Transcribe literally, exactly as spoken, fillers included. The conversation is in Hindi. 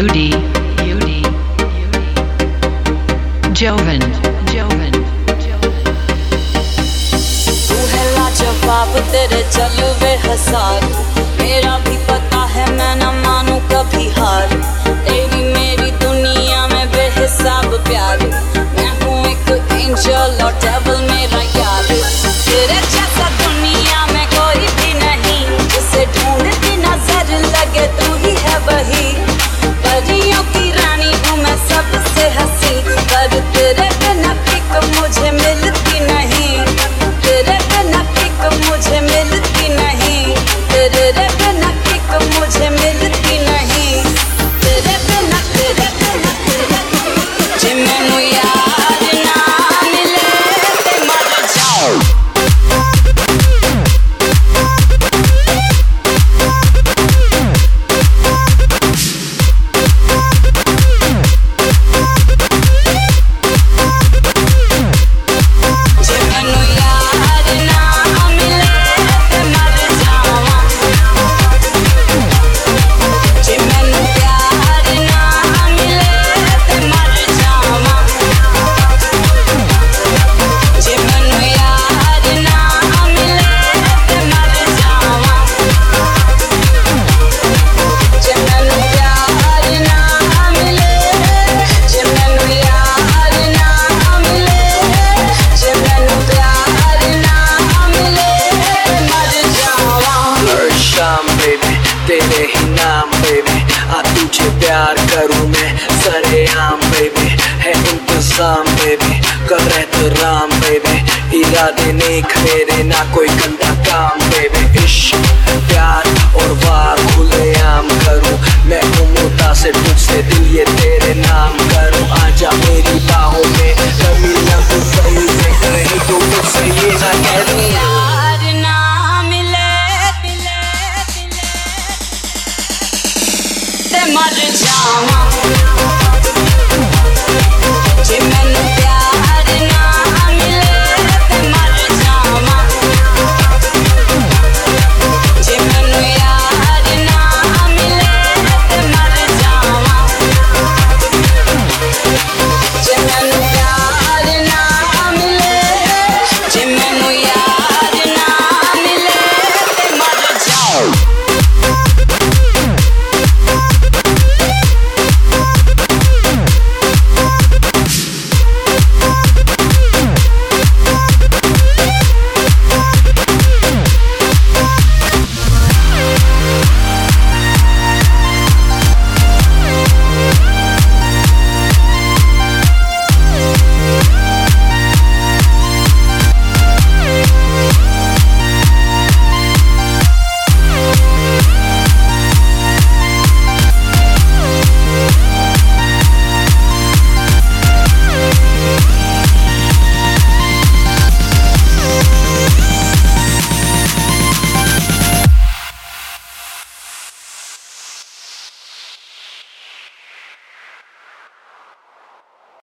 beauty, beauty, Jovan, Jovan, तू है लाजवाब, तेरे जलवे हजार, मेरा भी पता है मैं न मानू कभी हार। तेरी मेरी दुनिया में बेहिसाब प्यार, मैं हूँ एक एंजल और डेविल मेरा यार। तेरे जैसा दुनिया में कोई भी नहीं, जिसे ढूंढती नजर लगे तू ही है वही। परियों की रानी हूँ मैं सबसे हंसी, पर तेरे बिना किक मुझे मिलती नहीं। तेरे बिना किक मुझे मिलती नहीं। तेरे बिना किक मुझे मिलती नहीं। तेरे बिना तेरे बिना तेरे जे मैनू यार ना मिले ते मर जाओ। तेरे ही नाम बेबी, आ तुझे प्यार करूँ मैं सरेआम बेबी। है इंतजाम बेबी, कर एहतराम बेबी, इरादे नेक मेरे ना कोई गंदा काम बेबी। इश्क प्यार और वार खुलेआम करूँ मैं, उम्मीद से तुझसे दिल ये तेरे नाम करूँ। आजा मेरी बाहों में, कभी ना तू सही से कहीं तो मुझसे ये ना कह दूँ।